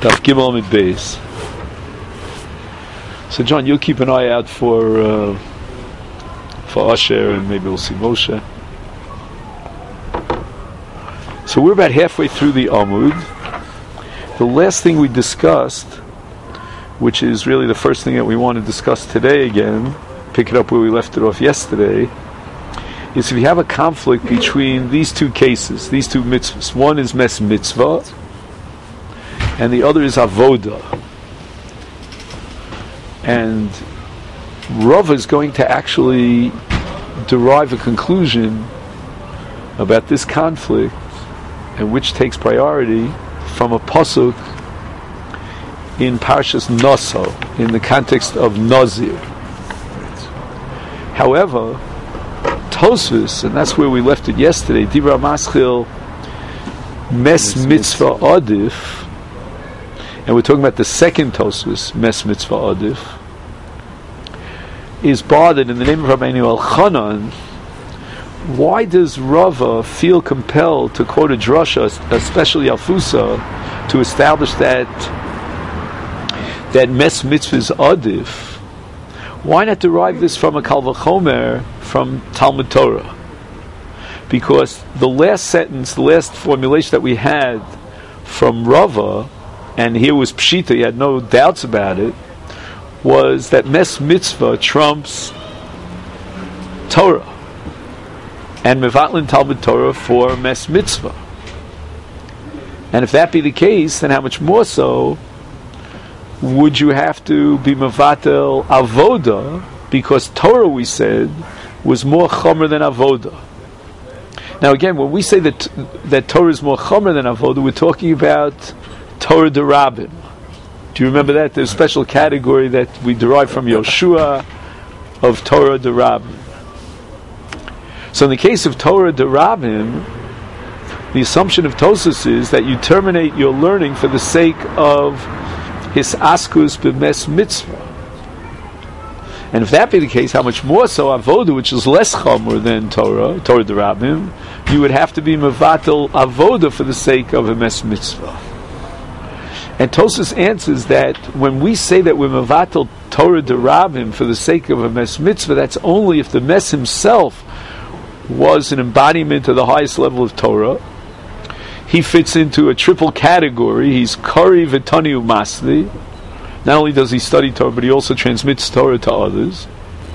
Daf Gimel Amid Beis. So John, you'll keep an eye out for Asher, and maybe we'll see Moshe. So we're about halfway through the Amud. The last thing we discussed, which is really the first thing that we want to discuss today again, pick it up where we left it off yesterday, is if you have a conflict between these two cases, these two mitzvahs. One is mes mitzvah, and the other is avoda. And Rav is going to actually derive a conclusion about this conflict, and which takes priority from a pasuk in Parshas Naso, in the context of Nazir. However, Tosfos, and that's where we left it yesterday, Dibra Maschil Mes Mitzvah Adif, and we're talking about the second Tosfos, Mes Mitzvah Adif, is bothered in the name of Rabbeinu Elchanan. Why does Rava feel compelled to quote a drasha, especially Alfusa, to establish that Mes Mitzvah is Adif? Why not derive this from a Kal V'chomer from Talmud Torah? Because the last sentence, the last formulation that we had from Rava, and here was Pshita, he had no doubts about it, was that Mes Mitzvah trumps Torah, and Mevatlin Talmud Torah for Mes Mitzvah. And if that be the case, then how much more so would you have to be Mevatel Avoda, because Torah, we said, was more Chomer than Avoda. Now again, when we say that Torah is more Chomer than Avoda, we're talking about Torah Derabim. Do you remember that? There's a special category that we derive from Yoshua of Torah Derabim. So in the case of Torah Derabim, the assumption of Tosfos is that you terminate your learning for the sake of his askus b'mes mitzvah. And if that be the case, how much more so Avoda, which is less chomer than Torah Derabim, you would have to be mevatel Avoda for the sake of a mes mitzvah. And Tosfos answers that when we say that we're mevatel Torah Derabim for the sake of a mes mitzvah, that's only if the mes himself was an embodiment of the highest level of Torah. He fits into a triple category. He's Kari V'Tani U'Masli. Not only does he study Torah, but he also transmits Torah to others.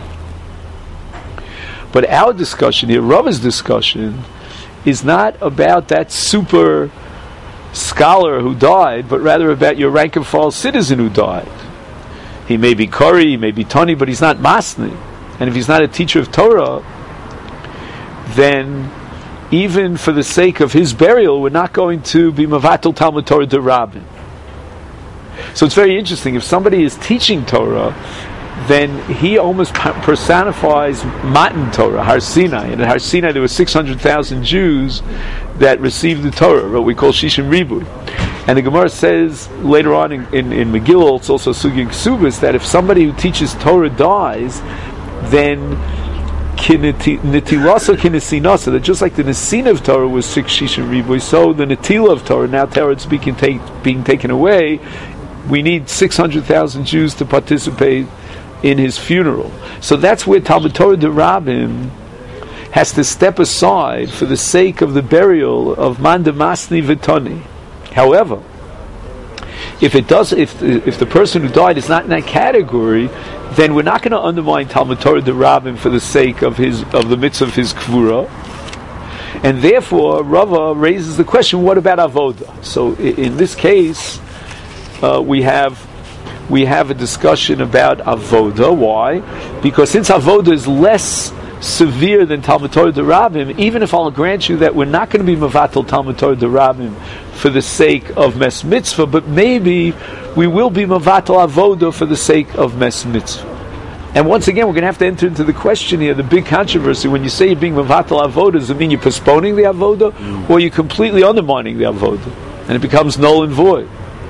But our discussion here, Rava's discussion, is not about that super scholar who died, but rather about your rank and file citizen who died. He may be Kari, he may be Tani, but he's not Masni. And if he's not a teacher of Torah, then even for the sake of his burial, we're not going to be Mavatul Talmud Torah Derabim. So it's very interesting. If somebody is teaching Torah, then he almost personifies Matan Torah, Har Sinai. And at Har Sinai there were 600,000 Jews that received the Torah, what we call Shishim Ribui. And the Gemara says later on in Megillah, it's also Sugi Ksubis, that if somebody who teaches Torah dies, then Nitilasa Kinesinasa, that just like the Nesin of Torah was 6 Shishim Ribui, so the Netila of Torah, now Torah is being taken away, we need 600,000 Jews to participate in his funeral. So that's where Talmud Torah Derabim has to step aside for the sake of the burial of Man Demasni V'Tani. However, if the person who died is not in that category, then we're not going to undermine Talmud Torah Derabim for the sake of the mitzvah of his kvura. And therefore, Rava raises the question: what about avoda? So in this case, we have a discussion about avoda. Why? Because since avoda is less severe than Talmud Torah Derabim, even if I'll grant you that we're not going to be mevatel Talmud Torah Derabim for the sake of mes mitzvah, but maybe we will be mevatel avoda for the sake of mes mitzvah. And once again, we're going to have to enter into the question here, the big controversy. When you say you're being mevatel avoda, does it mean you're postponing the avoda, or you're completely undermining the avoda, and it becomes null and void?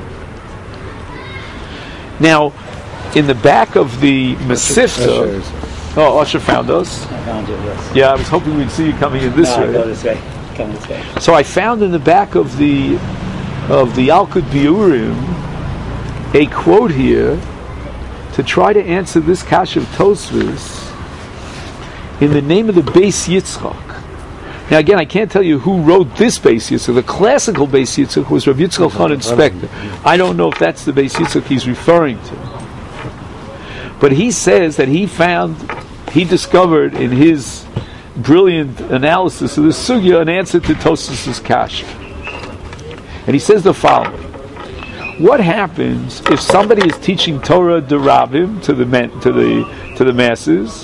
Now, in the back of the Mesifta, Usher found us. I found you, yes. Yeah, I was hoping we'd see you coming in this way. Go this way. Come this way. So I found in the back of the Alkut Biurim a quote here to try to answer this kash of Tosfos in the name of the Beis Yitzchak. Now again, I can't tell you who wrote this Beis Yitzchak. The classical Beis Yitzchak was Rav Yitzchak Chanan Spector. I don't know if that's the Beis Yitzchak he's referring to. But he says that he discovered in his brilliant analysis of the sugya an answer to Tosfos' kash. And he says the following. What happens if somebody is teaching Torah derabim to the masses,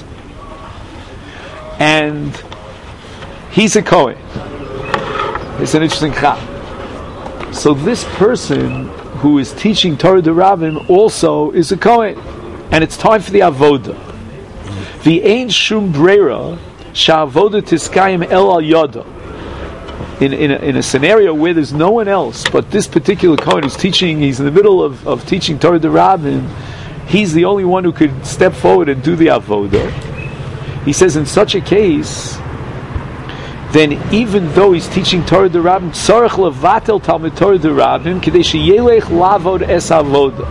and he's a Kohen? It's an interesting chap. So this person who is teaching Torah derabim also is a Kohen, and it's time for the avoda. V'ein shum breira sha'avoda tiskayim el al yada. In a scenario where there's no one else but this particular Kohen who's teaching, he's in the middle of teaching Torah derabim, he's the only one who could step forward and do the avoda. He says in such a case, then even though he's teaching Torah derabim, tzarech levatel talmid Torah derabim kedei sheyelech lavod es avoda.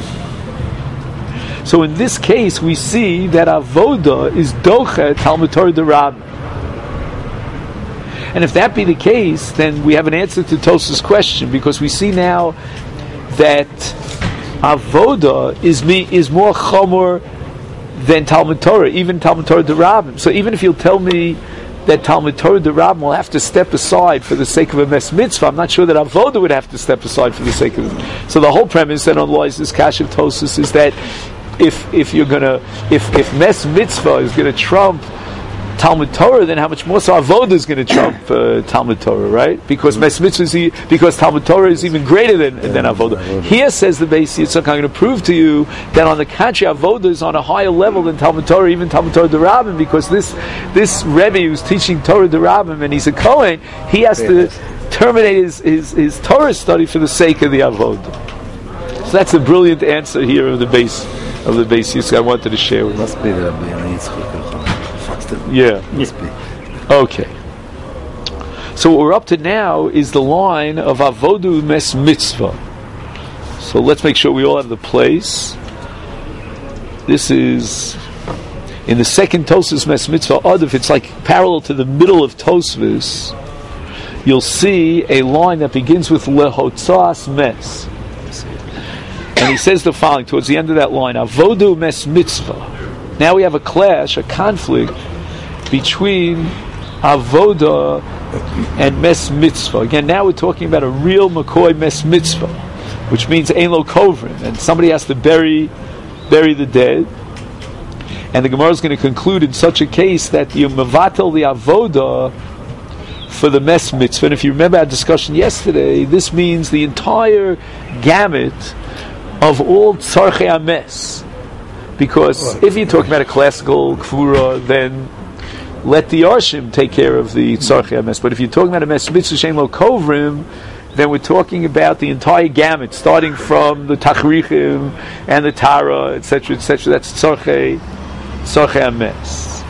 So in this case, we see that avoda is doche talmid Torah derabim. And if that be the case, then we have an answer to Tosfos' question, because we see now that avoda is more chomer than Talmud Torah, even Talmud Torah derabim. So even if you'll tell me that Talmud Torah derabim will have to step aside for the sake of a mes mitzvah, I'm not sure that avoda would have to step aside for the sake of it. So the whole premise that underlies this kash of Tosfos is that if mes mitzvah is going to trump Talmud Torah, then how much more so avoda is going to trump Talmud Torah, right? Because mes mitzvah because Talmud Torah is even greater than avoda. Here says the Beis Yitzchak, I'm going to prove to you that on the contrary, avoda is on a higher level than Talmud Torah, even Talmud Torah derabim, because this Rebbe who's teaching Torah derabim and he's a Kohen, he has to terminate his Torah study for the sake of the avoda. So that's a brilliant answer here of the Beis Yitzchak I wanted to share with you. Must be the Yitzchak. Yeah. Okay. So what we're up to now is the line of avodu mes mitzvah. So let's make sure we all have the place. This is in the second Tosfos mes mitzvah adif. It's like parallel to the middle of Tosfos. You'll see a line that begins with lehotzas mes, and he says the following towards the end of that line: avodu mes mitzvah. Now we have a clash, a conflict between avoda and mes mitzvah. Again, now we're talking about a real McCoy mes mitzvah, which means ein lo kovrin, and somebody has to bury the dead. And the Gemara is going to conclude in such a case that you mevatel the avoda for the mes mitzvah. And if you remember our discussion yesterday, this means the entire gamut of all tzarchei hames. Because if you're talking about a classical kfura, then let the Arshim take care of the tzarchei hames. But if you're talking about a mes mitzvah shein lo kovrim, then we're talking about the entire gamut, starting from the tachrichim and the tara, etc., etc. That's tzarchei hames.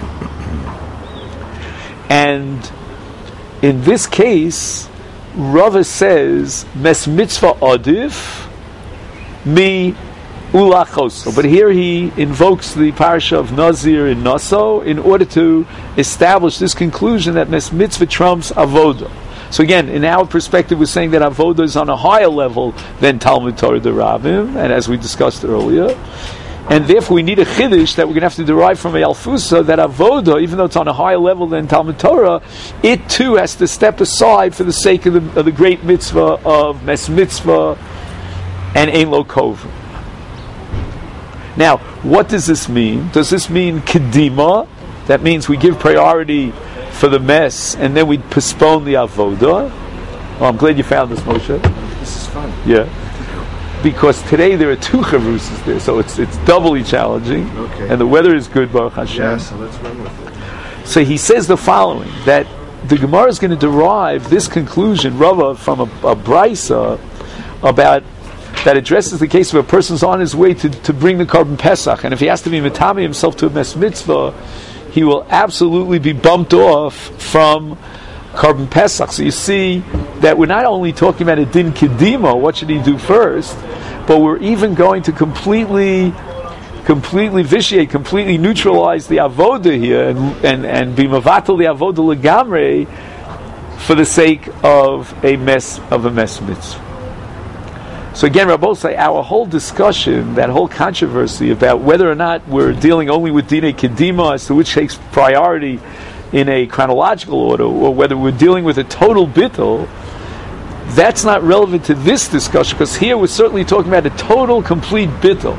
And in this case, Rava says mes mitzvah adif mi ulachos. But here he invokes the parasha of Nazir in Naso in order to establish this conclusion that mes mitzvah trumps avoda. So again, in our perspective, we're saying that avoda is on a higher level than Talmud Torah derabim, and as we discussed earlier, and therefore we need a chiddush that we're going to have to derive from a Alfusa that avoda, even though it's on a higher level than Talmud Torah, it too has to step aside for the sake of the great mitzvah of mes mitzvah and ein lo kovrim. Now, what does this mean? Does this mean kedima? That means we give priority for the mess and then we postpone the avoda? Oh, I'm glad you found this, Moshe. This is fun. Yeah. Because today there are two chavrusas there, so it's doubly challenging. Okay. And the weather is good, Baruch Hashem. Yeah, so let's run with it. So he says the following, that the Gemara is going to derive this conclusion, Rava, from a brisa about that addresses the case of a person's on his way to bring the Korban Pesach, and if he has to be metami himself to a mes mitzvah, he will absolutely be bumped off from Korban Pesach. So you see that we're not only talking about a din kedima, what should he do first, but we're even going to completely vitiate, completely neutralize the avoda here, and be mavatal the avoda legamre for the sake of a mess mitzvah. So again, Rabbosai, our whole discussion, that whole controversy about whether or not we're dealing only with Dinei Kedima, as to which takes priority in a chronological order, or whether we're dealing with a total bittul, that's not relevant to this discussion, because here we're certainly talking about a total, complete bittul.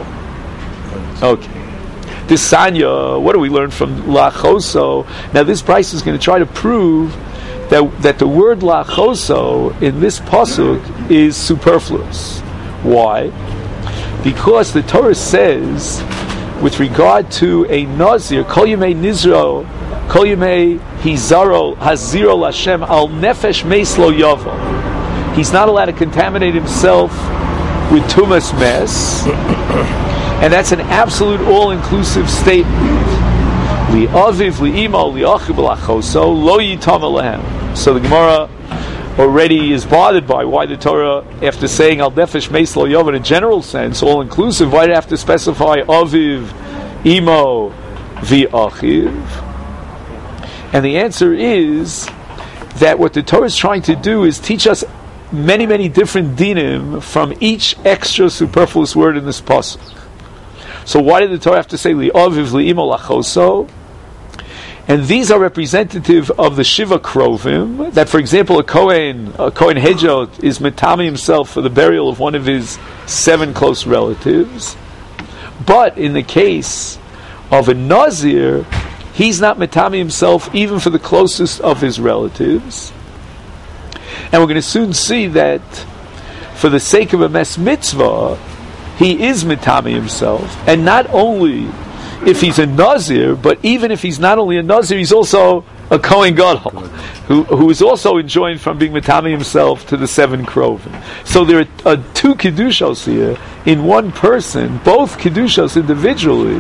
Okay. This Sanya, what do we learn from Lachoso? Now this Bryce is going to try to prove that the word Lachoso in this pasuk is superfluous. Why? Because the Torah says, with regard to a Nazir, Kol Yemei Nizro, Kol Yemei Hizaro, Haziro Lashem, Al Nefesh Meis Lo Yavo. He's not allowed to contaminate himself with Tumas Mes, and that's an absolute all-inclusive statement. Li Aviv, Li Imo, Li Achib, Lachoso, Lo Yitam Alehem. So the Gemara already is bothered by why the Torah, after saying Al Nefesh Meis Lo Yov in a general sense, all inclusive, why did it have to specify Aviv, Imo, V'achiv? And the answer is that what the Torah is trying to do is teach us many, many different dinim from each extra superfluous word in this pasuk. So why did the Torah have to say Li Aviv, Li Imo, Lachoso? And these are representative of the Shiva Krovim, that, for example, a Kohen Hedjot is metami himself for the burial of one of his 7 close relatives. But in the case of a Nazir, he's not metami himself even for the closest of his relatives. And we're going to soon see that for the sake of a mes mitzvah, he is metami himself, and not only if he's a Nazir, but even if he's not only a Nazir, he's also a Kohen Gadol, who is also enjoined from being metami himself to the 7 Krovim. So there are 2 Kedushos here in one person. Both Kedushos individually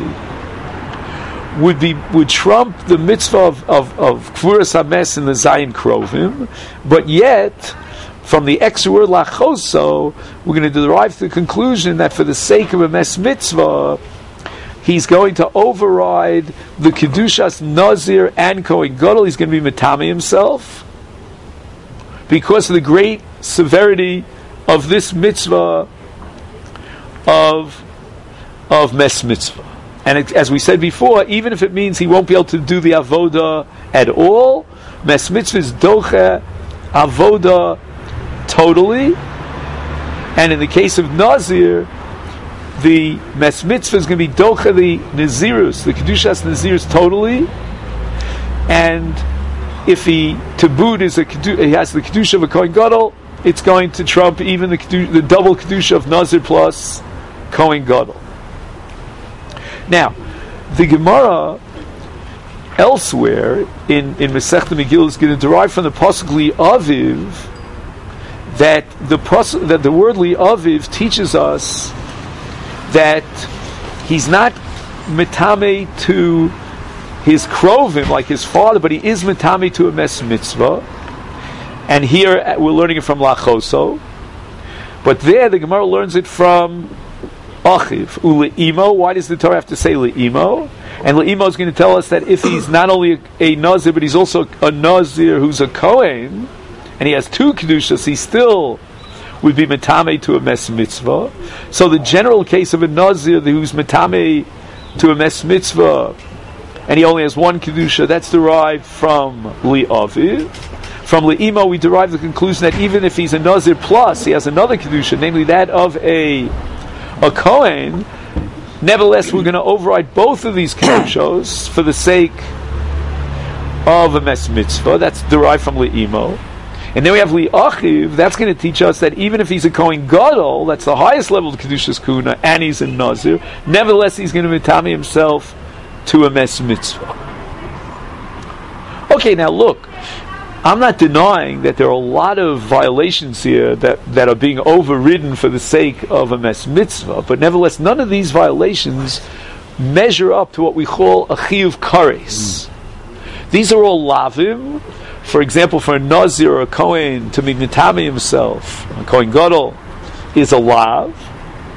would trump the mitzvah of Kvuras HaMes in the Zayin Krovim, but yet, from the extra word Lachoso, we're going to derive the conclusion that for the sake of a mes mitzvah, he's going to override the Kedushas Nazir and Kohen Gadol. He's going to be metami himself because of the great severity of this mitzvah of mes mitzvah. And as we said before, even if it means he won't be able to do the avoda at all, mes mitzvah is doche avoda totally. And in the case of Nazir, the mes mitzvah is going to be docha the nazirus, the kedushas nazirus totally, and if he to boot is he has the kedusha of a Kohen Gadol, it's going to trump even the double kedusha of Nazir plus Kohen Gadol. Now, the Gemara elsewhere in Masechta Megillah is going to derive from the pasuk Li Aviv that the word Li Aviv teaches us that he's not metame to his krovim like his father, but he is metame to a mes mitzvah. And here we're learning it from Lachoso, but there the Gemara learns it from Achiv. Ule'imo. Why does the Torah have to say le'imo? And le'imo is going to tell us that if he's not only a Nazir, but he's also a Nazir who's a Kohen, and he has 2 kedushas, he still would be metame to a mes mitzvah. So the general case of a Nazir who's metame to a mes mitzvah, and he only has 1 kedusha, that's derived from Li Aviv. From Le'imo we derive the conclusion that even if he's a Nazir plus, he has another kedusha, namely that of a Kohen, nevertheless we're going to override both of these kedushos for the sake of a mes mitzvah. That's derived from Le'imo. And then we have Li Achiv, that's going to teach us that even if he's a Kohen Gadol, that's the highest level of Kedushas Kuna, and he's a Nazir, nevertheless he's going to metame himself to a mes mitzvah. Okay, now look, I'm not denying that there are a lot of violations here that are being overridden for the sake of a mes mitzvah, but nevertheless none of these violations measure up to what we call a chiyuv kares. These are all lavim. For example, for a Nazir or a Kohen to be metame himself, a Kohen Gadol, is a lav.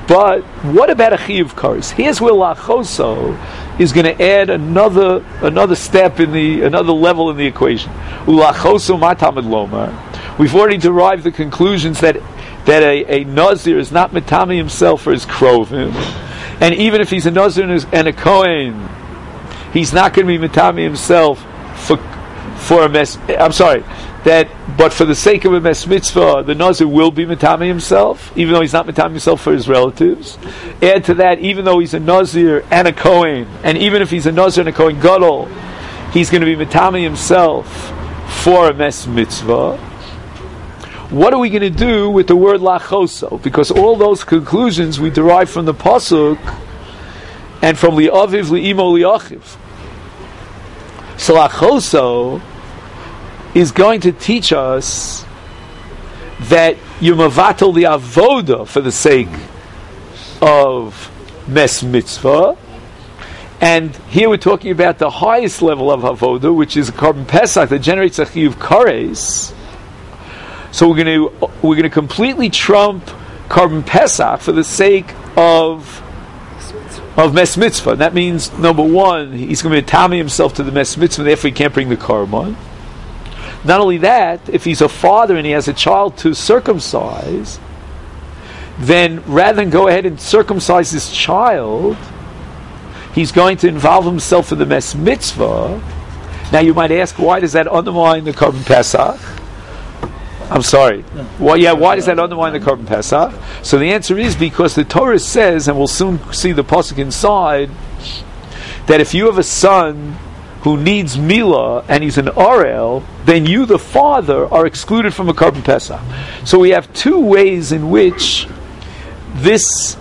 But what about a chiyuv kares? Here's where lachoso is going to add another step another level in the equation. Ulachoso matamid lomar. We've already derived the conclusions that a nazir is not metami himself for his krovim, and even if he's a nazir and a kohen, he's not going to be metami himself for a mes. I'm sorry. But for the sake of a mes mitzvah, the nazir will be metami himself, even though he's not metami himself for his relatives. Add to that, even though he's a nazir and a kohen, and even if he's a nazir and a kohen gadol, he's going to be metami himself for a mes mitzvah. What are we going to do with the word lachoso? Because all those conclusions we derive from the pasuk and from li'aviv, li'imo, li'achiv. So lachoso is going to teach us that you mavatal the avoda for the sake of mes mitzvah, and here we're talking about the highest level of avoda, which is a korban pesach that generates a chiyuv kares. So we're going to completely trump korban pesach for the sake of mes mitzvah. And that means, number one, he's going to be metami himself to the mes mitzvah, therefore he can't bring the korban. Not only that, if he's a father and he has a child to circumcise, then rather than go ahead and circumcise his child, he's going to involve himself in the mes mitzvah. Now you might ask, why does that undermine the korban pesach? I'm sorry. Why does that undermine the korban pesach? So the answer is because the Torah says, and we'll soon see the pasuk inside, that if you have a son who needs milah and he's an orel, then you, the father, are excluded from a korban pesach. So we have two ways in which this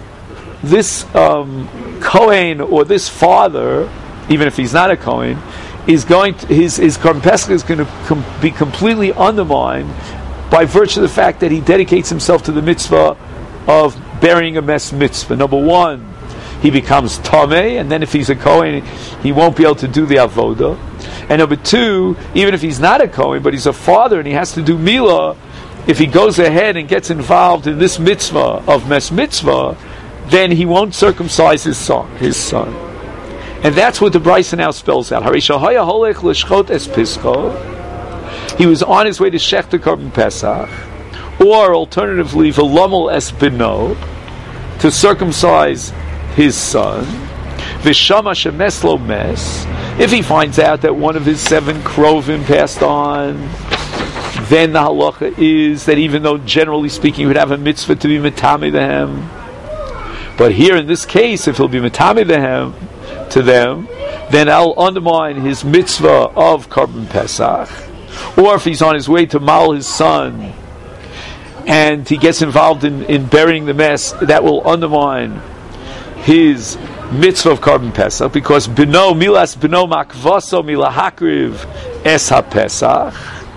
kohen or this father, even if he's not a kohen, is going to, his korban pesach is going to be completely undermined by virtue of the fact that he dedicates himself to the mitzvah of burying a mes mitzvah. Number one, he becomes tameh, and then if he's a kohen, he won't be able to do the avoda. And number two, even if he's not a kohen, but he's a father and he has to do milah, if he goes ahead and gets involved in this mitzvah of mes mitzvah, then he won't circumcise his son. And that's what the Brisa now spells out. He was on his way to Shech the korban pesach, or alternatively, v'lomel es bino, to circumcise his son. V'shama shemes lo mes. If he finds out that one of his 7 krovim passed on, then the halacha is that even though generally speaking he would have a mitzvah to be metami them, but here in this case, if he'll be metami to them, then I'll undermine his mitzvah of korban pesach. Or if he's on his way to mal his son and he gets involved in burying the mess, that will undermine his mitzvah of korban pesach, because bino milas bino makvaso milahakriv es ha-pesach.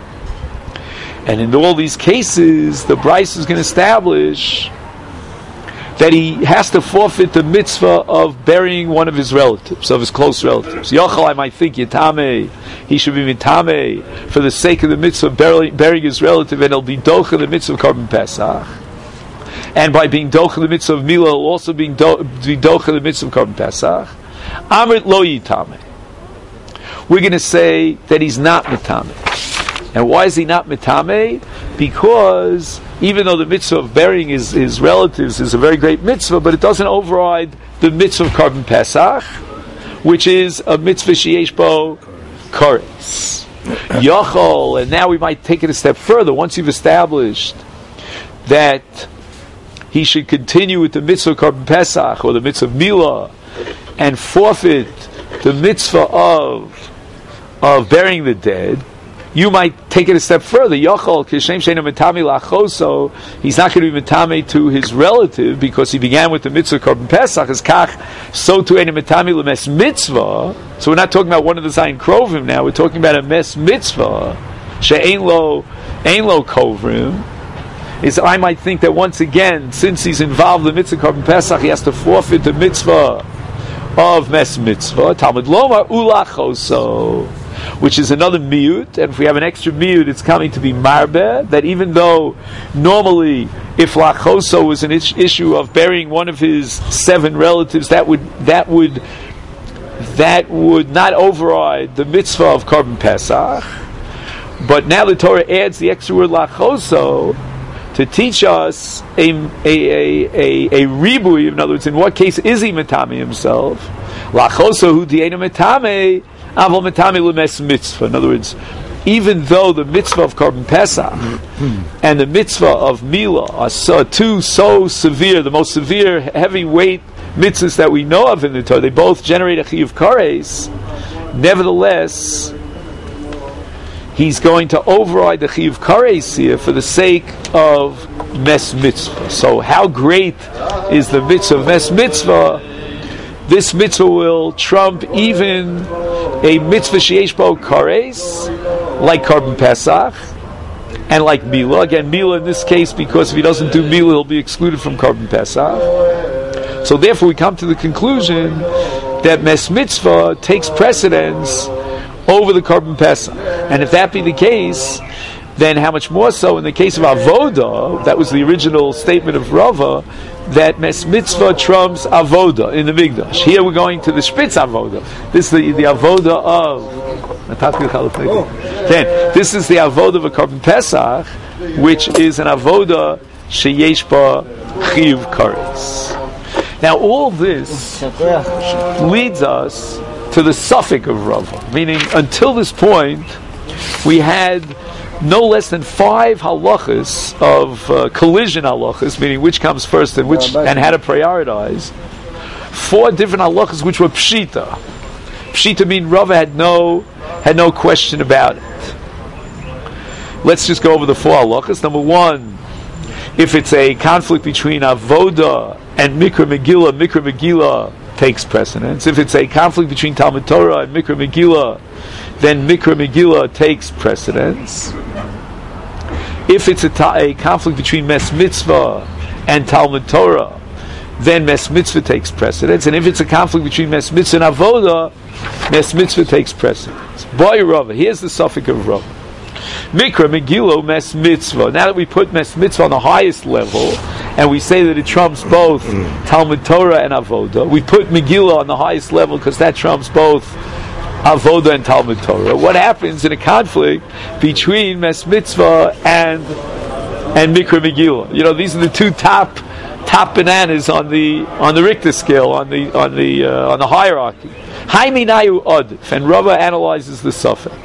And in all these cases, the Bryce is going to establish that he has to forfeit the mitzvah of burying one of his relatives, of his close relatives. Yochel, I might think, Yitame, he should be Mitame for the sake of the mitzvah of burying his relative, and he'll be Docha the mitzvah of korban pesach. And by being Docha the mitzvah of Milah, he'll also be Docha the mitzvah of korban pesach. Amrit lo Yitame. We're going to say that he's not Mitame. And why is he not Mitame? Because even though the mitzvah of burying his relatives is a very great mitzvah, but it doesn't override the mitzvah of korban pesach, which is a mitzvah sheyesh bo kares. Yachol, and now we might take it a step further. Once you've established that he should continue with the mitzvah of korban pesach or the mitzvah of milah and forfeit the mitzvah of burying the dead, you might take it a step further. Yochol, kishem sheinu mitami lachoso, he's not going to be mitami to his relative because he began with the mitzvah korban pesach. As kach, so to any mitami lemes mitzvah. So we're not talking about one of the zayin krovim now. We're talking about a mes mitzvah. She'ein lo kovrim. Is I might think that once again, since he's involved in the mitzvah korban pesach, he has to forfeit the mitzvah of mes mitzvah. Talmud lomar ulachoso. which is another miut, and if we have an extra miut, it's coming to be marbe, that even though normally if lachoso was an issue of burying one of his 7 relatives, that would not override the mitzvah of Korban Pesach. But now the Torah adds the extra word lachoso to teach us a ribui. In other words, in what case is he metame himself? Lachoso hu di'enu metame, avol metame lemes mitzvah. In other words, even though the mitzvah of Korban Pesach and the mitzvah of Milah are so severe, the most severe heavyweight mitzvahs that we know of in the Torah, they both generate a chiyuv kares. Nevertheless, he's going to override the chiyuv kares here for the sake of mes mitzvah. So how great is the mitzvah of mes mitzvah? This mitzvah will trump even a mitzvah sheyesh bo kares, like Korban Pesach, and like Milah. Again, Milah in this case, because if he doesn't do Milah, he'll be excluded from Korban Pesach. So therefore we come to the conclusion that mes mitzvah takes precedence over the Korban Pesach. And if that be the case, then how much more so in the case of Avoda, that was the original statement of Rava, that mes mitzvah trumps Avoda in the Mikdash. Here we're going to the Spitz Avoda. This is the Avoda of... This is the Avoda of a Korban Pesach, which is an Avoda sheyesh ba chiyuv kares. Now all this leads us to the suffix of Rava, meaning until this point we had no less than 5 halachas of collision halachas, meaning which comes first and how to prioritize. 4 different halachas which were pshita. Pshita mean Rava had no question about it. Let's just go over the 4 halachas. Number 1, if it's a conflict between avoda and Mikra Megillah takes precedence. If it's a conflict between Talmud Torah and Mikra Megillah, then Mikra Megillah takes precedence. If it's a conflict between Mes Mitzvah and Talmud Torah, then Mes Mitzvah takes precedence. And if it's a conflict between Mes Mitzvah and Avoda, Mes Mitzvah takes precedence. Boy Rava, here's the suffix of Rava. Mikra Megillah Mes Mitzvah. Now that we put Mes Mitzvah on the highest level, and we say that it trumps both Talmud Torah and Avoda, we put Megillah on the highest level because that trumps both Avoda and Talmud Torah. What happens in a conflict between Mes Mitzvah and Mikra Megillah? You know, these are the 2 top bananas on the Richter scale, on the hierarchy. Haiminayu Odif, and Rava analyzes the suffix.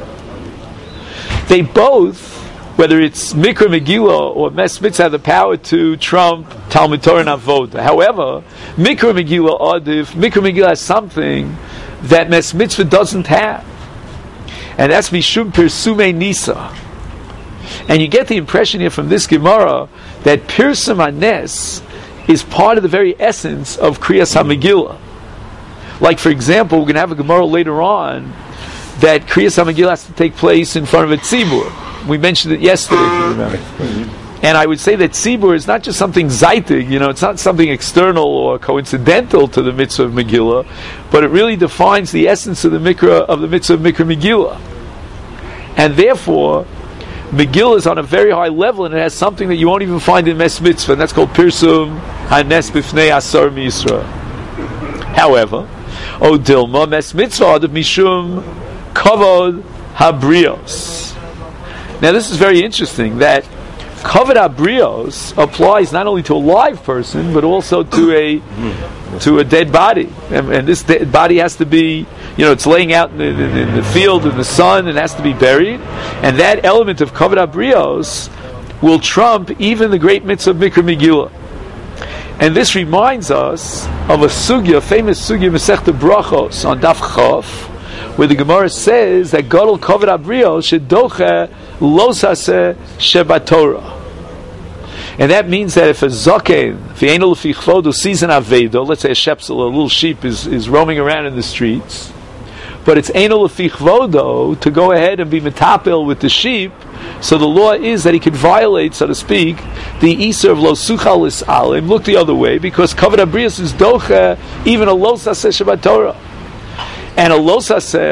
They both, whether it's Mikra Megillah or Mes Mitzvah, have the power to trump Talmud Torah and Avoda. However, Mikra Megillah Odif, Mikra Megillah has something that Mes Mitzvah doesn't have, and that's Mishum Pirsume Nisa. And you get the impression here from this Gemara that Pirsum Anes is part of the very essence of Kriyas HaMegillah. Like, for example, we're going to have a Gemara later on that Kriyas HaMegillah has to take place in front of a tzibur. We mentioned it yesterday, if you remember. And I would say that tzibur is not just something zaitig, it's not something external or coincidental to the mitzvah of Megillah, but it really defines the essence of the mitzvah of Mikra Megillah. And therefore, Megillah is on a very high level, and it has something that you won't even find in Mes Mitzvah, and that's called Pirsum Hanes Bifnei Asar Misra. However, O Dilma, Mes Mitzvah Adav Mishum Kavod Habrios. Now this is very interesting, that Kavod Habrios applies not only to a live person, but also to a dead body. And this dead body has to be, it's laying out in the field in the sun, and has to be buried. And that element of Kavod Habrios will trump even the great mitzvah of Mikra Megillah. And this reminds us of a famous sugya Masechta Brachos on Daf Chaf, where the Gemara says that Gadol Kavod Habrios shedoche losase shebatorah. And that means that if a zaken, if he ain't a lefi chvodo, sees an avedo, let's say a shepsel, a little sheep is roaming around in the streets, but it's ain't a lefi chvodo to go ahead and be metapel with the sheep, so the law is that he could violate, so to speak, the Isser of lo suchal alim, look the other way, because Kavod Habrios is doche, even a lo saseh Shabbat Torah. And a lo saseh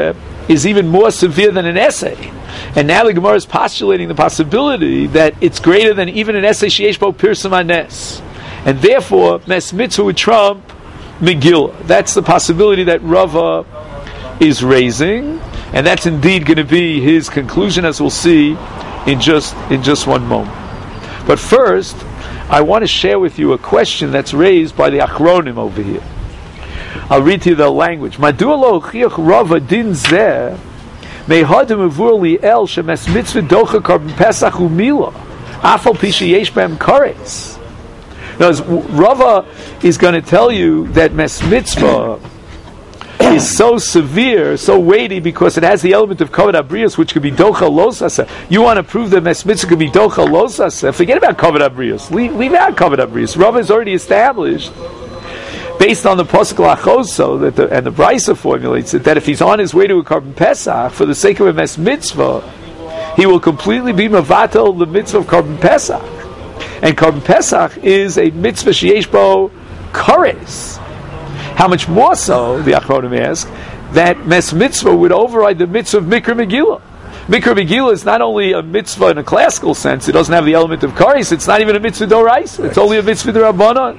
is even more severe than an essay. And now the Gemara is postulating the possibility that it's greater than even an essay sheyesh bo pirsum hanes. And therefore, Mes Mitzvah would trump Megillah. That's the possibility that Rava is raising, and that's indeed going to be his conclusion, as we'll see in just one moment. But first, I want to share with you a question that's raised by the Achronim over here. I'll read to you the language. Madua lo chiach Rava din zeh mehadim avur liel shemes mitzvah docha korban pesach umila afal pi sheyesh b'hem kares. Now, Rava is going to tell you that Mes Mitzvah is so severe, so weighty, because it has the element of Kavod Abrius, which could be Docha Losasa. You want to prove that Mes Mitzvah could be Docha Losasa? Forget about Kavod Abrius. Leave out Kavod Abrius. Rava has already established, based on the Pasuk Lachoso, and the Brisa formulates it, that if he's on his way to a Korban Pesach, for the sake of a Mes Mitzvah, he will completely be Mavatel, the Mitzvah of Korban Pesach. And Korban Pesach is a mitzvah sheyesh bo kares. How much more so, the Achronim ask, that Mes Mitzvah would override the mitzvah of Mikra Megillah. Mikra Megillah is not only a mitzvah in a classical sense, it doesn't have the element of kares, it's not even a mitzvah d'oraisa, it's only a mitzvah d'Rabbanan.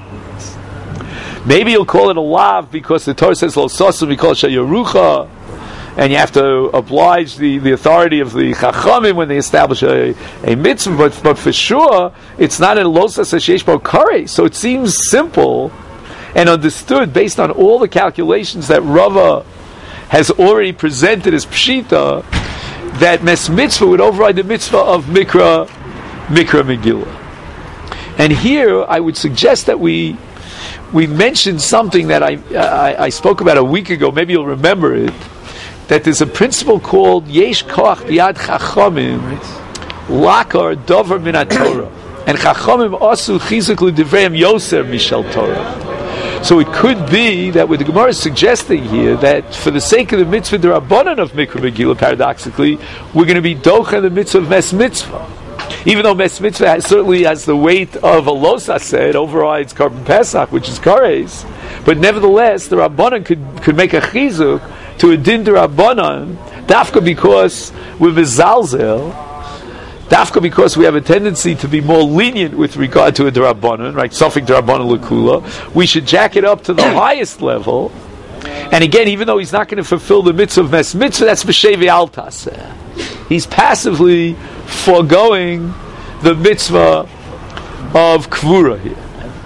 Maybe you'll call it a lav because the Torah says lo sosum, we call it shayarucha, and you have to oblige the authority of the Chachamim when they establish a mitzvah, but for sure, it's not a losas sheyesh bo kares. So it seems simple and understood based on all the calculations that Rava has already presented as Pshita, that Mes Mitzvah would override the mitzvah of Mikra Megillah. And here, I would suggest that we mentioned something that I spoke about a week ago, maybe you'll remember it, that there's a principle called Yesh Koach B'Yad Chachamim Lakar Dover Min HaTorah, and Chachamim Asu Chizuk L'Divreim Yoser Mishal Torah. So it could be that what the Gemara is suggesting here, that for the sake of the mitzvah d'Rabbanan of Mikra Megillah, paradoxically, we're going to be docha the mitzvah of Mes Mitzvah. Even though Mes Mitzvah certainly has the weight of a Los Aseh, it overrides Korban Pesach, which is Kares, but nevertheless, the Rabbanan could make a chizuk to a din d'Rabbanan, dafka because we're mezalzel, dafka because we have a tendency to be more lenient with regard to a d'Rabbanan, right? Sofik d'Rabbanan l'kula. We should jack it up to the highest level. And again, even though he's not going to fulfill the mitzvah of Mes Mitzvah, that's b'shevi al taseh. He's passively foregoing the mitzvah of Kvura here.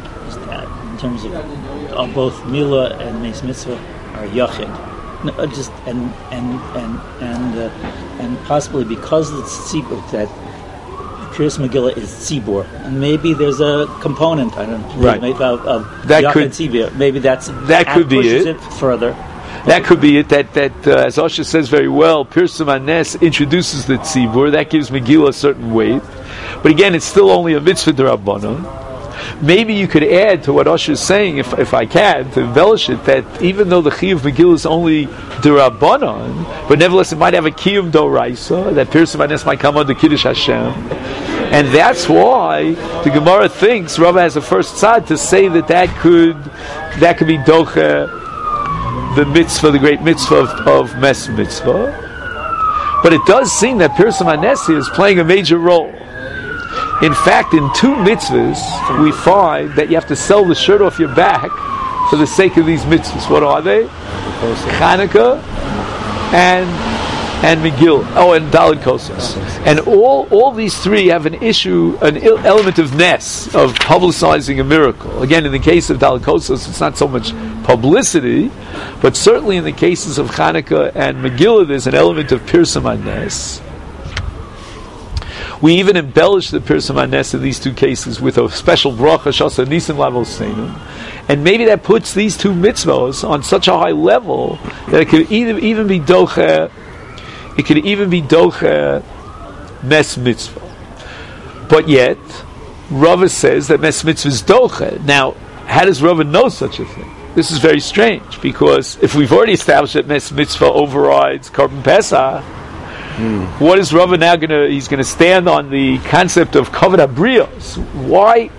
In terms of both Milah and Mes Mitzvah are Yachid. No, just and possibly because it's tzibur, that Pirs Megillah is tzibur, and maybe there's a component, I don't know, right, maybe of that Yachid tzibur. Maybe that could be it further. That could be it. That as Osha says very well, Pirsum Hanes introduces the tzibur. That gives Megillah a certain weight, but again, it's still only a mitzvah d'Rabbanan. Maybe you could add to what Osher is saying, if I can, to embellish it, that even though the Chiyuv of Megillah is only d'Rabbanan, but nevertheless it might have a Kiyum d'Oraisa, that Pirsum Hanes might come under Kiddush Hashem. And that's why the Gemara thinks Rava has a first tzad to say that could be Docha, the mitzvah, the great mitzvah of Mes Mitzvah. But it does seem that Pirsum Hanes is playing a major role. In fact, in two mitzvahs, we find that you have to sell the shirt off your back for the sake of these mitzvahs. What are they? Chanukah and Megillah. Oh, and Daled Kosas. And all these three have an element of nes, of publicizing a miracle. Again, in the case of Daled Kosas, it's not so much publicity, but certainly in the cases of Chanukah and Megillah, there's an element of Pirsum Hanes. We even embellish the Pirsum Hanes in these two cases with a special bracha, Shasa Nisim Lavosenu. And maybe that puts these two mitzvahs on such a high level that it could even be doche. It could even be doche Mes Mitzvah. But yet, Rava says that Mes Mitzvah is doche. Now, how does Rava know such a thing? This is very strange, because if we've already established that Mes Mitzvah overrides Korban Pesach, what is Rava now he's going to stand on the concept of Kavod Habrios?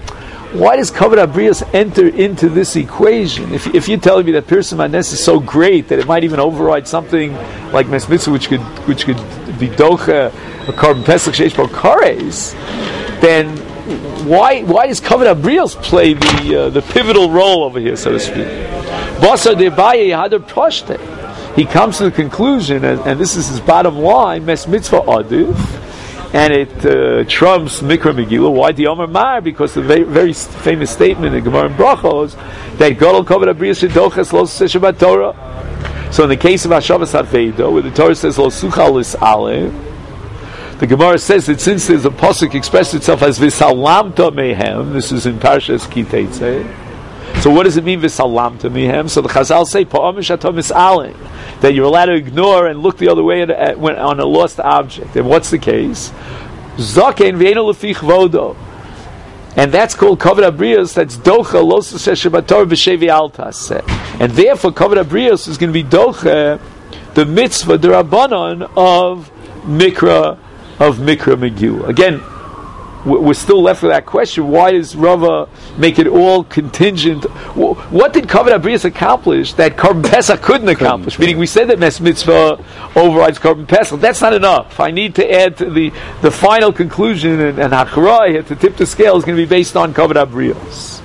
why does Kavod Abrios enter into this equation? If you're telling me that Pirsim Hanes is so great that it might even override something like Mes Mitzvah, which could be Docha, a Korban Pesach Sheish Bo Kares, then why does Kavod Abrios play the pivotal role over here, so to speak? Basar Debaye Hadar Proshte. He comes to the conclusion, and this is his bottom line: Mes Mitzvah Adif. And it trumps Mikra Megillah. Why the Omer Mar? Because the very famous statement in Gemara and Brachos that Gadol Kavod Abrios Shedoches Lo Shabbat Torah. So in the case of Hashavas Harveido, where the Torah says Lo Suchal Lis'aleh, the Gemara says that since there's a pasuk expressed itself as V'salamta Mehem, this is in Parshas Kiteitzeh. So what does it mean V'salamta Mehem? So the Chazal say Pa'amish Atom Mis'aleh, that you're allowed to ignore and look the other way on a lost object. And what's the case? Zaken v'eino lefich vodo. And that's called Kavod Abrios, that's Docha Los Shabbat Torah B'Shevi Altas. And therefore Kavod Abrios is going to be Docha, the mitzvah, the Rabbanon of Mikra Megillah. Again, we're still left with that question: why does Rava make it all contingent? What did Kavod Abrios accomplish that Korban Pesach couldn't accomplish? Meaning, we said that Mes Mitzvah overrides Korban Pesach. That's not enough. I need to add to the final conclusion, and Hachra here to tip the scale is going to be based on Kavod Abrios.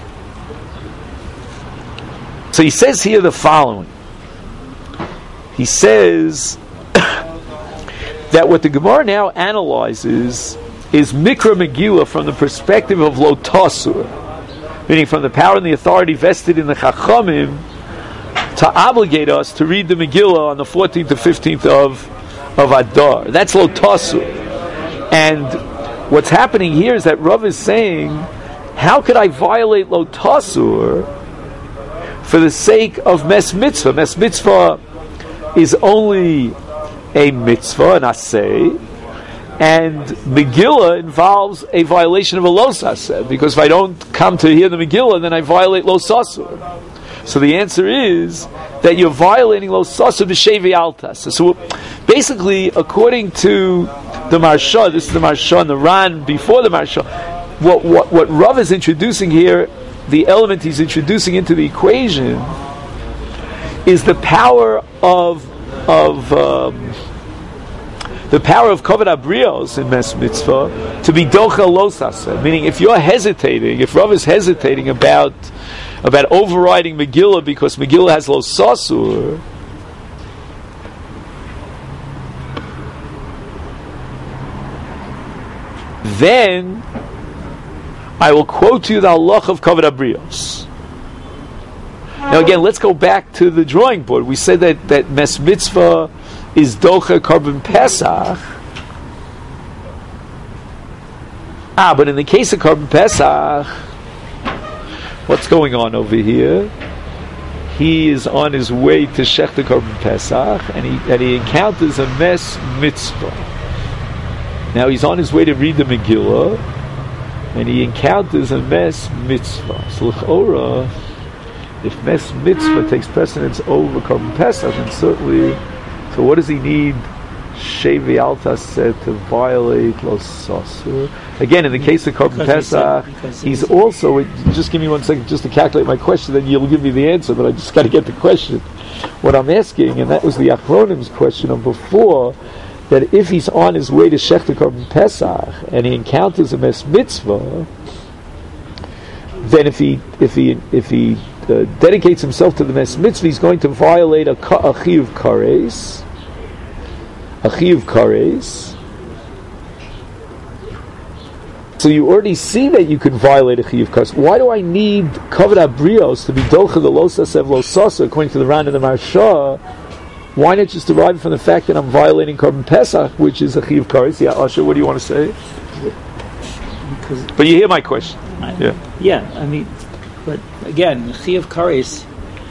So he says here the following. He says that what the Gemara now analyzes is Mikra Megillah from the perspective of Lo Tasur, meaning from the power and the authority vested in the Chachamim to obligate us to read the Megillah on the 14th to 15th of Adar. That's Lo Tasur. And what's happening here is that Rav is saying, how could I violate Lo Tasur for the sake of Mes Mitzvah? Mes Mitzvah is only a mitzvah, an aseh, and Megillah involves a violation of a Los Aseh, because if I don't come to hear the Megillah, then I violate Los Asur. So the answer is that you're violating Los Asur b'Shevi Altas. So basically, according to the Marsha, this is the Marsha and the Ran before the Marsha, what Rav is introducing here, the element he's introducing into the equation, is the power of Kavod Abrios in Mes Mitzvah to be Docha Los Aseh. Meaning, if Rav is hesitating about overriding Megillah because Megillah has Los Asur, then I will quote to you the halach of Kavod Abrios. Now again, let's go back to the drawing board. We said that Mes Mitzvah is Docha Korban Pesach. But in the case of Korban Pesach, what's going on over here? He is on his way to Shech the Korban Pesach, and he encounters a Mes Mitzvah. Now he's on his way to read the Megillah, and he encounters a Mes Mitzvah. So l'chora, if Mes Mitzvah takes precedence over Korban Pesach, then certainly. So what does he need Shevi Altas said to violate Los Asur? Again, in the case of Korban Pesach, he's also, just give me 1 second just to calculate my question, then you'll give me the answer, but I just got to get the question. What I'm asking, and that was the Achronim's question of before, that if he's on his way to Shech Korban Pesach, and he encounters a Mes Mitzvah, then if he dedicates himself to the Mes Mitzvah, he's going to violate a Chiyuv Kares. A Chiyuv Kares. So you already see that you can violate a Chiyuv Kares. Why do I need Kavod Abrios to be Docha the Los Asev Los Sasa, according to the Ran and the Marsha? Why not just derive from the fact that I'm violating Korban Pesach, which is a Chiyuv Kares? Yeah, Asher, what do you want to say? But you hear my question. I mean, but again, Chiyuv Kares.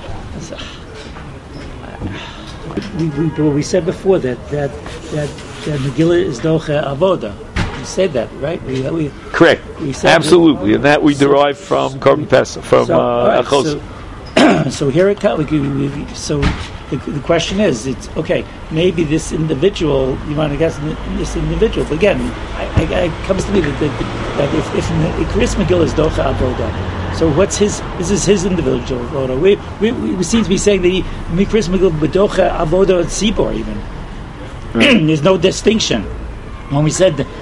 We said before that Megillah is Docha Avoda. We said that, right? Correct. We said absolutely, and that we derive from Korban Pesach, from Achos. So here it comes. So the question is, it's okay. Maybe this individual, you want to guess this individual, but again, I it comes to me that if Chris Megillah is Docha Avoda, so what's his? This is his individual avoda. We seem to be saying that Chris Megillah Docha Avoda and Tzibor even. Right. There's no distinction. When we said that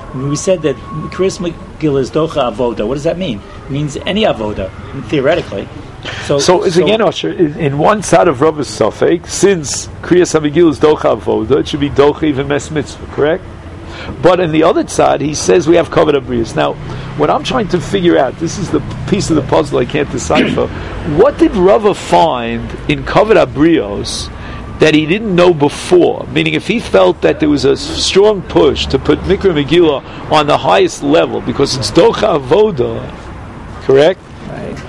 Chris Megillah is Docha Avoda, what does that mean? It means any Avoda, theoretically. So again, Osher, in one side of Rava's Safek, since Kriyas HaMegillah is Docha Avoda, it should be Docha even Mes Mitzvah, correct? But in the other side, he says we have Kavod Abrius. Now, what I'm trying to figure out, this is the piece of the puzzle I can't decipher. What did Rava find in Kavod Abrios that he didn't know before? Meaning, if he felt that there was a strong push to put Mikra Megillah on the highest level because it's Docha Avoda, correct? Right.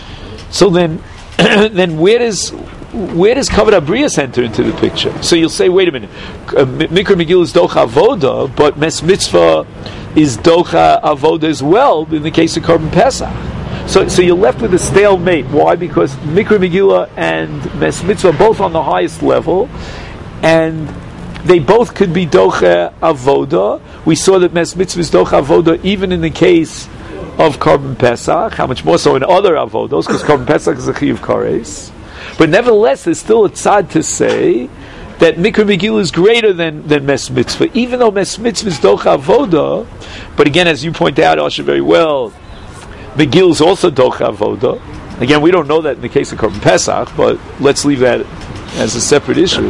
So then where does Kavod Abrius enter into the picture? So you'll say, wait a minute, Mikra Megillah is Docha Avoda, but Mes Mitzvah is Docha Avoda as well in the case of Korban Pesach. So you're left with a stalemate. Why? Because Mikra Megillah and Mes Mitzvah are both on the highest level, and they both could be Docha Avoda. We saw that Mes Mitzvah is Docha Avoda even in the case of Korban Pesach, how much more so in other avodos, because Korban Pesach is a chiyuv kares. But nevertheless, there's still a tzad to say that Mikra Megillah is greater than Mes Mitzvah, even though Mes Mitzvah is Docha Avoda. But again, as you point out, Asher, very well, Megillah is also Docha Avoda. Again, we don't know that in the case of Korban Pesach, but let's leave that as a separate issue.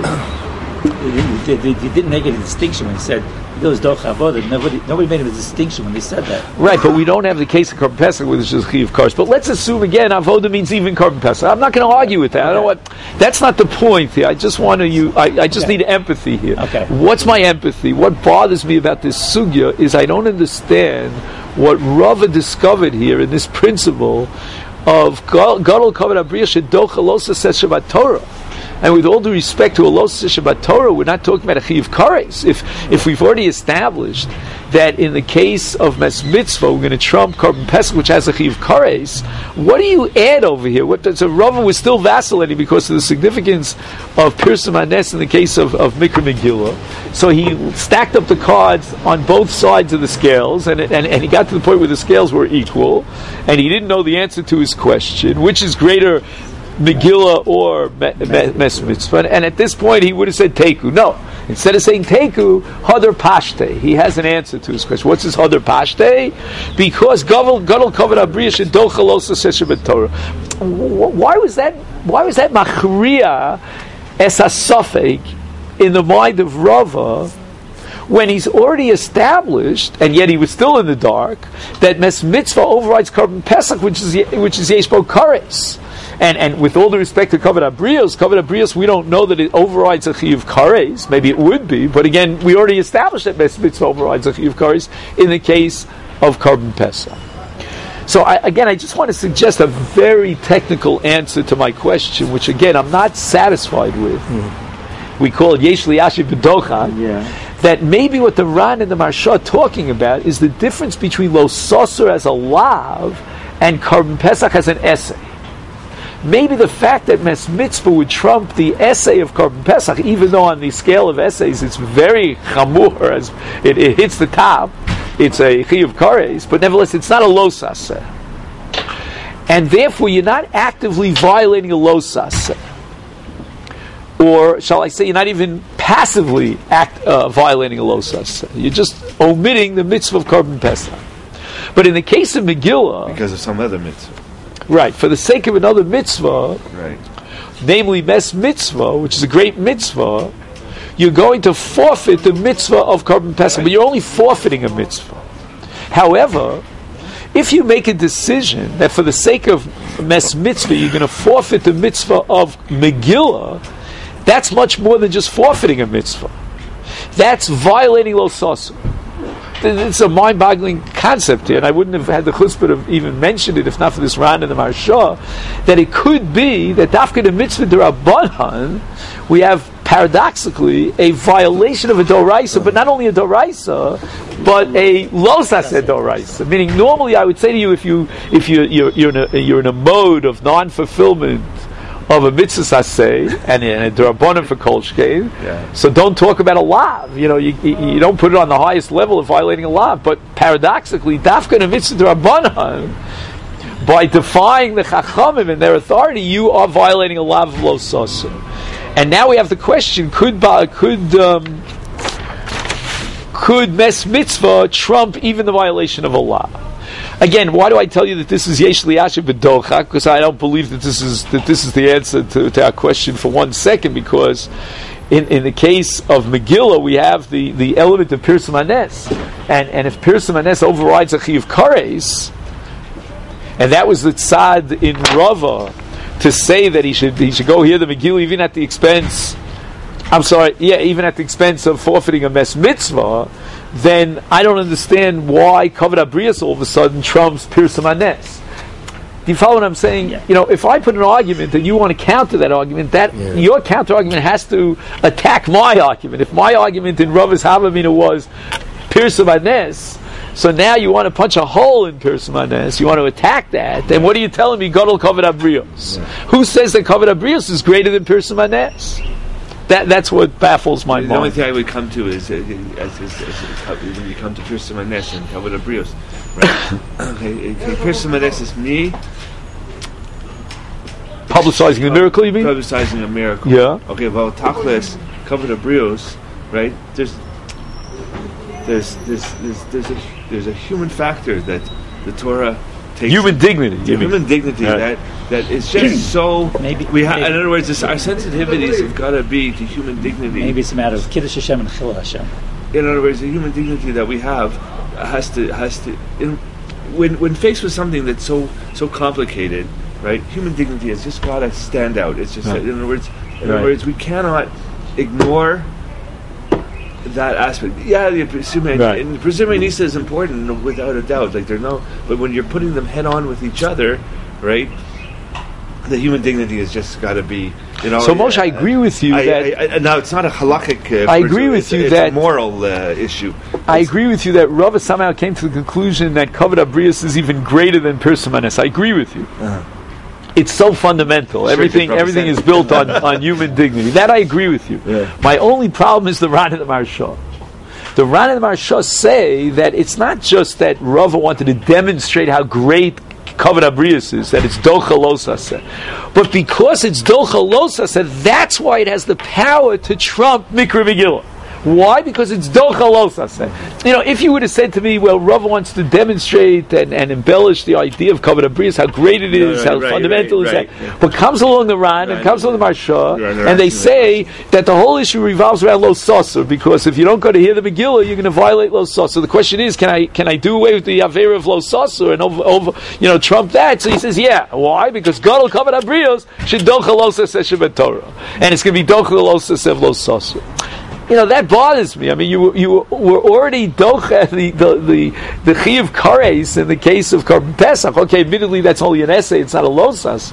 They didn't make any distinction when he said Megillah is Docha Avoda. Nobody made a distinction when they said that. Right, but we don't have the case of Korban Pesach which is chiyuv kares. But let's assume again, Avoda means even Korban Pesach. I'm not going to argue with that. Okay. I don't want. That's not the point here. I just want to. I just need empathy here. Okay. What's my empathy? What bothers me about this sugya is I don't understand what Rava discovered here in this principle of Gadol Kavod Abrius Shedocha Losa Says Shabbat Torah. And with all due respect to a Los Shabbat Torah, we're not talking about a Chiyuv Kares. If we've already established that in the case of Mes Mitzvah, we're going to trump Korban Pesach, which has a Chiyuv Kares, what do you add over here? So Rava was still vacillating because of the significance of Pirsum Hanes in the case of Mikra Megillah. So he stacked up the cards on both sides of the scales, and he got to the point where the scales were equal, and he didn't know the answer to his question, which is greater, Megillah or Mes Mitzvah, and at this point he would have said Teku. No, instead of saying Teku, Hadar Pashte. He has an answer to his question. What's his Hadar Pashte? Because Gadol Kavod Abrius Shedocha Losa Says Shabbat Torah. Why was that machriya es hasafek in the mind of Rava when he's already established, and yet he was still in the dark, that Mes Mitzvah overrides Korban Pesach, which is Yesh Bo Kares. And with all due respect to Kavod Abrios, we don't know that it overrides a Chiyuv Kares. Maybe it would be, but again, we already established that Mes Mitzvah overrides a Chiyuv Kares in the case of Korban Pesach. So I just want to suggest a very technical answer to my question, which again, I'm not satisfied with. We call it Yesh Liyashi B'Docha. Yeah. That maybe what the Ran and the Maharsha are talking about is the difference between Lo Sosur as a lav and Korban Pesach as an essay. Maybe the fact that Mes Mitzvah would trump the essay of Korban Pesach, even though on the scale of essays it's very chamur, as it hits the top, it's a chiyuv kares, but nevertheless it's not a lo saseh. And therefore you're not actively violating a lo saseh. Or, shall I say, you're not even passively violating a lo saseh. You're just omitting the mitzvah of Korban Pesach. But in the case of Megillah, because of some other mitzvah. Right, for the sake of another mitzvah, right, namely Mes Mitzvah, which is a great mitzvah, you're going to forfeit the mitzvah of Korban Pesach, but you're only forfeiting a mitzvah. However, if you make a decision that for the sake of Mes Mitzvah you're going to forfeit the mitzvah of Megillah, that's much more than just forfeiting a mitzvah. That's violating Lo Sosur. It's a mind-boggling concept here, and I wouldn't have had the chutzpah to even mention it if not for this Ran and the Maharsha, that it could be that dafka the mitzvah d'Rabbanan, we have paradoxically a violation of a doraisa, but not only a doraisa, but a lo saseh doraisa. Meaning, normally I would say to you, if you're in a mode of non-fulfillment of a mitzvah say and a drabonim for kol shkein. Yeah. So don't talk about a lav. You don't put it on the highest level of violating a lav. But paradoxically, dafka in a mitzvah drabonim, by defying the chachamim and their authority, you are violating a lav of lo sosu. And now we have the question: could mes mitzvah trump even the violation of a lav? Again, why do I tell you that this is yesh liyashiv b'docha? Because I don't believe that this is the answer to our question for 1 second. Because in the case of Megillah, we have the element of Pirsum Hanes, and if Pirsum Hanes overrides a chiyuv kares, and that was the tzad in Rava to say that he should go hear the Megillah even at the expense. Even at the expense of forfeiting a mes mitzvah. Then I don't understand why Kavod Abrius all of a sudden trumps Pirsum Hanes. Do you follow what I'm saying? Yeah. If I put an argument and you want to counter that argument, your counter argument has to attack my argument. If my argument in Rava's Havamina was Pirsum Hanes, so now you want to punch a hole in Pirsum Hanes, you want to attack that, then what are you telling me? Gadol Kavod Abrius. Who says that Kavod Abrius is greater than Pirsum Hanes? That's what baffles my mind. The only thing I would come to is when you come to Pirsum Hanes and Kavod Abrius, right? Okay, Pirsum Hanes is me publicizing the miracle. You mean publicizing a miracle? Yeah. Okay, well, Tachlis Kavod Abrius, right? There's a human factor that the Torah takes. Human dignity. Human dignity. Right. That is just so. Maybe. In other words, our sensitivities have got to be to human dignity. Maybe it's a matter of Kiddush Hashem and Chil Hashem. In other words, the human dignity that we have has to. When faced with something that's so complicated, right? Human dignity has just got to stand out. It's just in other words, we cannot ignore that aspect. Yeah, the Presumé Nisa is important without a doubt. But when you're putting them head on with each other, right? The human dignity has just got to be, So Moshe, I agree with you that now it's not a halakhic. I agree with you it's that a moral issue. I agree with you that Rava somehow came to the conclusion that Kavod Abrius is even greater than Pirsum Hanes. I agree with you. It's so fundamental. Sure, everything is built on human dignity. That I agree with you. Yeah. My only problem is the Ran and the Maharsha. The Ran and the Maharsha say that it's not just that Rava wanted to demonstrate how great Kavod Abrius is, that it's Docha Lo Saseh. But because it's Docha Lo Saseh, that's why it has the power to trump Mikra Megillah. Why? Because it's Docha Lo Saseh. If you would have said to me, well, Rava wants to demonstrate and embellish the idea of Kavod Abrius, how great it is, how fundamental is that. Yeah. But comes along the Ran and comes along the Maharsha, and they say that the whole issue revolves around Lo Saseh, because if you don't go to hear the Megillah, you're going to violate Lo Saseh. The question is, can I do away with the Avera of Lo Saseh and over trump that? So he says, yeah. Why? Because Gadol Kavod Abrius should Docha Lo Saseh Shabbat Torah, and it's going to be Docha Lo Saseh of Lo Saseh. That bothers me. I mean, you were already docha the chiyuv kares in the case of Korban Pesach. Okay, admittedly that's only an essay; it's not a losas.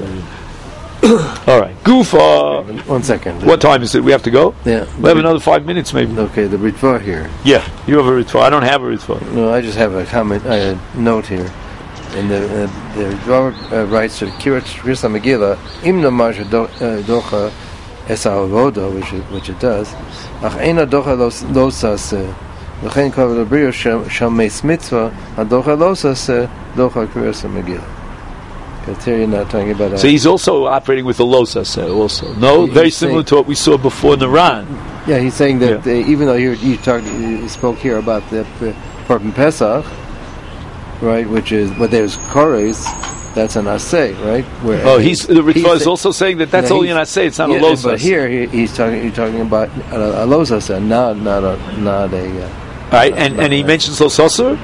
All right, Gufa. 1 second. What time is it? We have to go. Yeah, we have another 5 minutes, maybe. Okay, the Ritva here. Yeah, you have a Ritva. I don't have a Ritva. No, I just have a comment, a note here. And the Ritva writes to Kirat Pirsum Megillah, Imna Marsha Docha Es Avoda, which it does. Ach Eina Docha Lo Saseh. L'chein Kavod Abrius Sham Meis Mitzvah. Docha Lo Saseh Docha Pirsum Megillah. Because here you're not talking about. So he's also operating with the Lo Saseh also. No, very similar to what we saw before in the Ran. Yeah, he's saying that even though you spoke here about the Korban Pesach, right, which is what there's Kores, that's an Aseh, right? The Ritva is also saying that's only an Aseh. It's not a Lo Saseh. But here he's talking about a Lo Saseh, not a. Right, and he mentions Lo Saseh.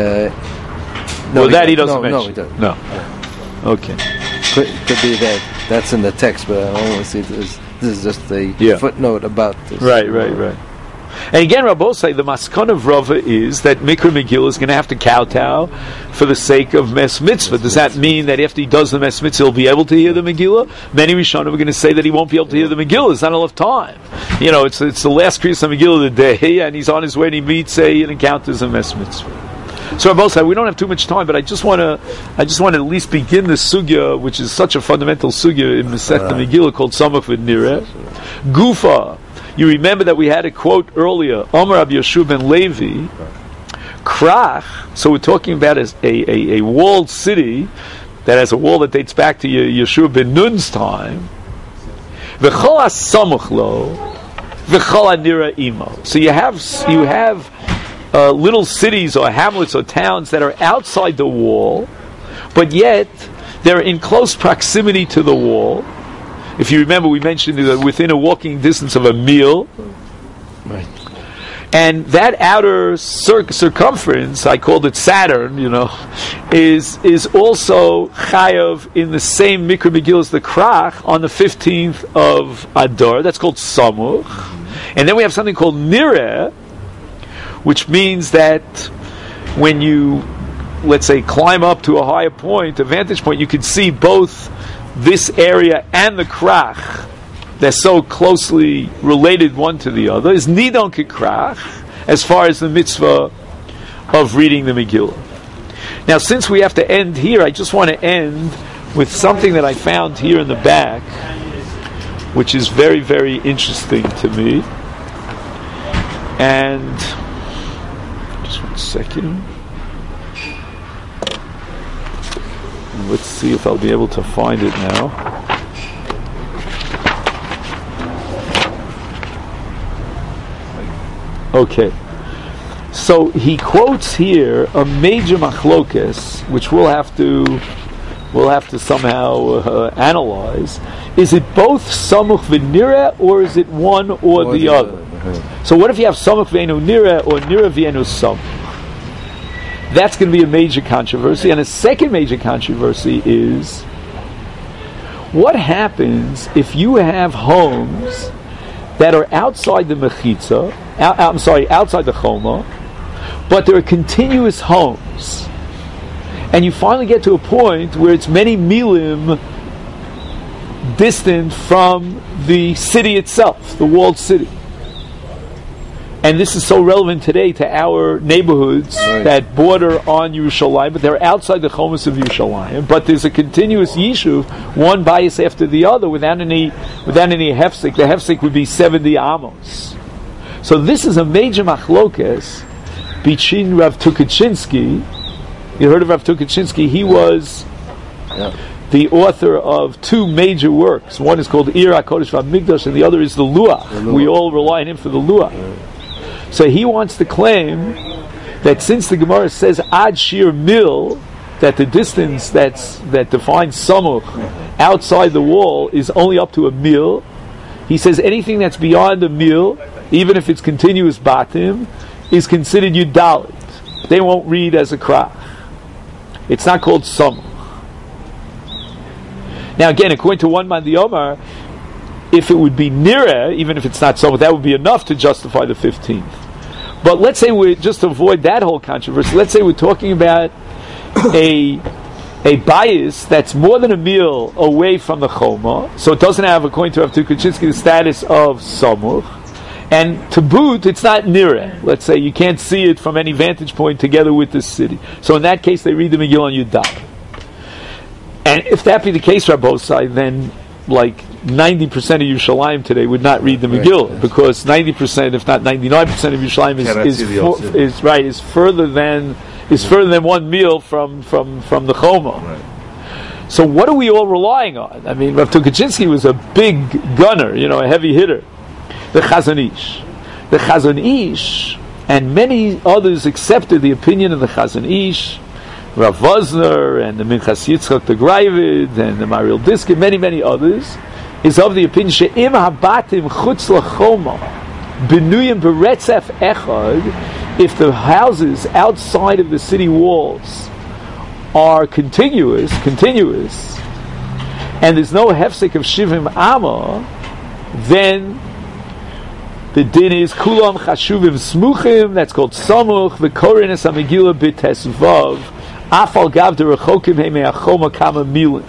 No, that he doesn't mention. No, he doesn't. No. Okay. Could be that's in the text, but I only see this is just the footnote about this. Right. And again, Rabbi say the maskon of Rava is that Mikra Megillah is going to have to kowtow for the sake of Mes Mitzvah. Does that mean that after he does the Mes Mitzvah, he'll be able to hear the Megillah? Many Rishonim are going to say that he won't be able to hear the Megillah. It's not enough time. It's the last Kriyas Megillah of the day, and he's on his way and he meets and encounters a Mes Mitzvah. So both sides, we don't have too much time, but I just want to at least begin the sugya, which is such a fundamental sugya in Masechta Megillah called Samach V'Nireh. Gufa, you remember that we had a quote earlier, Amar Rabbi Yeshua ben Levi, Krach, so we're talking about a walled city that has a wall that dates back to Yeshua ben Nun's time. V'chol ha-samuch lo, v'chol ha-nira imo. So you have little cities or hamlets or towns that are outside the wall, but yet they're in close proximity to the wall. If you remember, we mentioned that within a walking distance of a meal. Right. And that outer circumference, I called it Saturn, is also chayav in the same Mikra Megillah as the Krach on the 15th of Adar. That's called Samuch. And then we have something called Nireh, which means that when you, let's say, climb up to a higher point, a vantage point, you can see both this area and the Krach. They're so closely related one to the other. Is Nidon Kikrach as far as the mitzvah of reading the Megillah. Now, since we have to end here, I just want to end with something that I found here in the back, which is very, very interesting to me. And just 1 second. Let's see if I'll be able to find it now. Okay, so he quotes here a major machlokes, which we'll have to somehow analyze. Is it both samuch v'nireh, or is it one or the other? So what if you have samuch v'enu nireh or nireh v'enu samuch? That's going to be a major controversy. And a second major controversy is what happens if you have homes that are outside the mechitza, outside the choma, but there are continuous homes, and you finally get to a point where it's many milim distant from the city itself, the walled city. And this is so relevant today to our neighborhoods that border on Yerushalayim, but they're outside the chomas of Yerushalayim. But there's a continuous yishuv, one bias after the other, without any hefsek. The hefsek would be 70 amos. So this is a major machlokes between Rav Tukachinsky. You heard of Rav Tukachinsky? He was the author of two major works. One is called Ir HaKodesh VaMikdash, and the other is the Luach. We all rely on him for the Luach. So he wants to claim that since the Gemara says Ad Shir Mil, that the distance that defines Samuch outside the wall is only up to a mil, he says anything that's beyond a mil, even if it's continuous batim, is considered Yudalit. They won't read as a krach. It's not called Samuch. Now again, according to one man the Omar, if it would be Nireh, even if it's not Samuch, that would be enough to justify the 15th. But let's say we just to avoid that whole controversy, let's say we're talking about a bias that's more than a mil away from the choma, so it doesn't have, according to Rav Tukachinsky, the status of Samuch, and to boot, it's not Nireh. Let's say you can't see it from any vantage point together with the city. So in that case, they read the Megillah on Yudal. And if that be the case, Rabbosai, then like 90% of Yerushalayim today would not read the Megillah, because 90%, if not 99% of Yerushalayim is further than one meal from the Choma. Right. So what are we all relying on? I mean, Rav Tukachinsky was a big gunner, a heavy hitter. The Chazon Ish, and many others accepted the opinion of the Chazon Ish, Rav Vosner, and the Minchas Yitzchak the Greivid, and the Mariel Diskin, many others, is of the opinion she'im habatim chutz lachoma benuyim beretzef echad, if the houses outside of the city walls are continuous, and there's no hefsek of shivim amma, then the din is kulam chashuvim smuchim. That's called samuch. V'korin es hamegillah b'tesvav afal gav derechokim hemeachoma kama milin.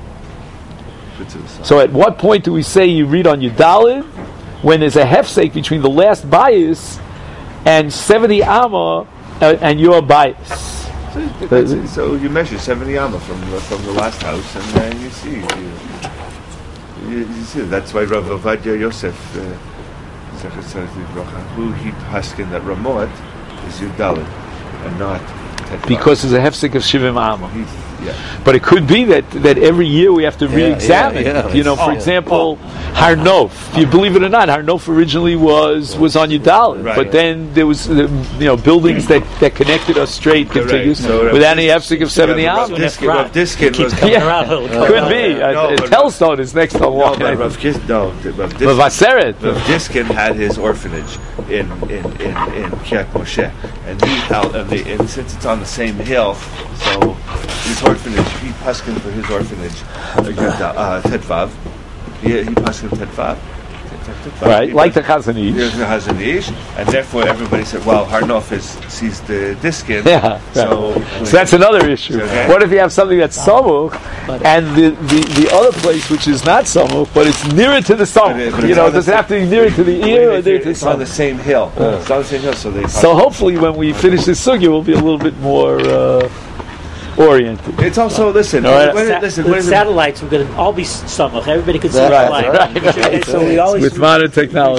So at what point do we say you read on Yudalid? When there's a hefsek between the last bias and 70 amma and your bias. So you measure 70 amma from the last house, and then you see. You see. That's why Rav Ovadia Yosef, who he paskin that Ramot is Yudalid and not Tetvav. Because there's a hefsek of Shivim Amma. Yeah. But it could be that every year we have to re-examine. For example, Har Nof. If you believe it or not, Har Nof originally was on Yudalit, right. But then there was buildings that connected us straight, contiguous, without any hefsek of 70 Am. Rav Diskin was could be. Telstone is next on one. Rav Diskin had his orphanage in Kiryat Moshe, and he held, and since it's on the same hill, so his orphanage, he paskin for his orphanage, Tetvav. He paskin Tetvav. Right, like the Chazon Ish. Here's the Chazon Ish, and therefore everybody said, well, Har Nof sees the Diskin. Yeah, so that's another issue. Okay. What if you have something that's Samuch, and the other place which is not Samuch, but it's nearer to the Samuch? Does it have to be nearer to the ear or nearer to the It's on the same hill. It's on the same hill, so hopefully when we finish this sugya, we'll be a little bit more oriented. It's also, listen, with satellites, we're going to all be samach. Everybody could see the light. Right. So we always with modern technology.